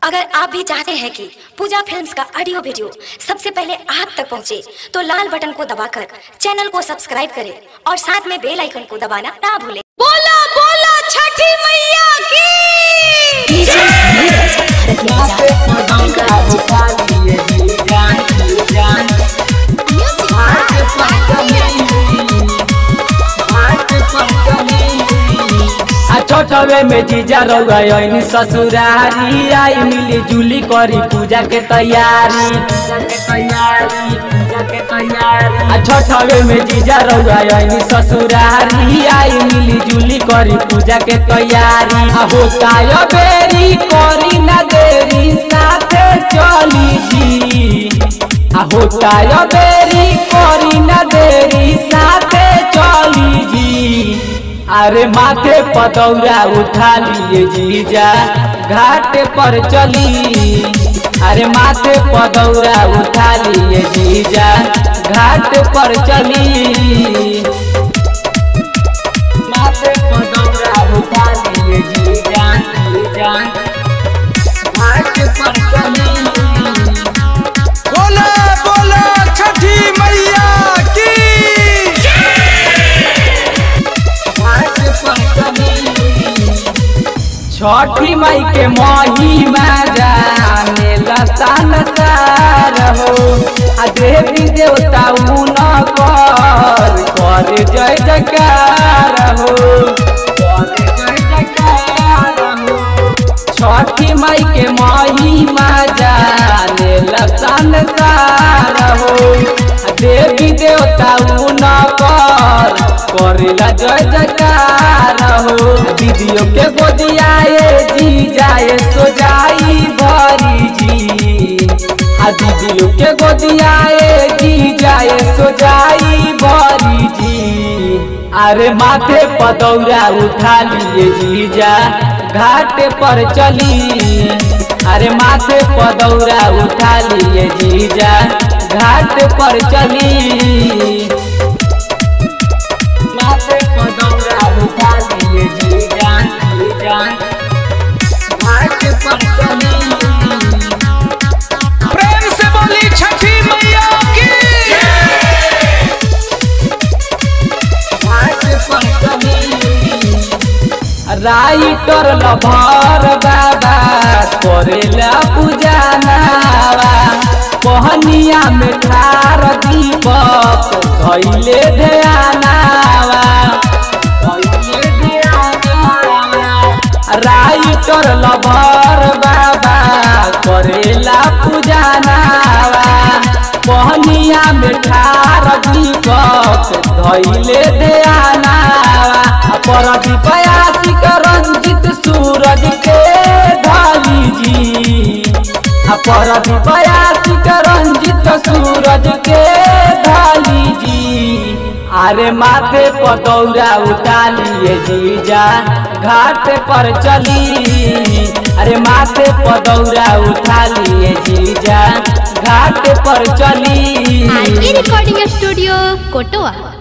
अगर आप भी चाहते हैं कि पूजा फिल्म्स का ऑडियो वीडियो सबसे पहले आप तक पहुंचे, तो लाल बटन को दबाकर चैनल को सब्सक्राइब करें और साथ में बेल आइकन को दबाना ना भूलें। बोला बोला छठी मैया की। छोटवे में जीजा रउआ ससुरारी आई मिली जुली करी पूजा के तैयारी। छोटवे में जीजा रउआ ससुरारी आई मिली जुली करी पूजा के तैयारी। होता बेरी करी न देरी साथे चली जी। होता बेरी करी न देरी साथे चली जी। अरे माथे पदौरा उठा लिए जीजा घाट पर चली। अरे माथे पदौरा उठा लिए जीजा घाट पर चली। माथे पदौरा उठा लिए जीजा घाट पर चली। बोला बोला छठी मैया की। छठी माई के महिमा जाने लसान सार हो। देवी देवता उन कर जय जयकार हो। छठी माई के महिमा जाने लसान सार हो। देवी देवता उन करेला जय जयकार हो। दीदियों के गोदियाए जी जाए सो जाई भरी जी। दीदियों के गोदियाए जी जाए सो जाई भरी जी। अरे माथे पदौरा उठा लिए जीजा घाट पर चली। अरे माथे पदौरा उठा लिए जीजा घाट पर चली। माथे पदौरा उठा लिए जीजा घाट पर चली। प्रेम से बोली छठी मैया की। घाट पर चली। राइटर लभर बाबा करेला पूजा नावा। पहनिया में ठार दीपक धैले ध्यानावा। राइटर लभर बाबा करेला पूजा नावा। पहनिया में ठार दीपक धैले ध्यानावा। परदीप आशिक रंजित सूरज के ढाली जी। परदीप आशिक रंजित सूरज के ढाली जी। अरे माथे पदौरा उठा लिए जीजा घाट पर चली। अरे माथे पदौरा उठा लिए जीजा घाट पर चली। रिकॉर्डिंग स्टूडियो कोटवा।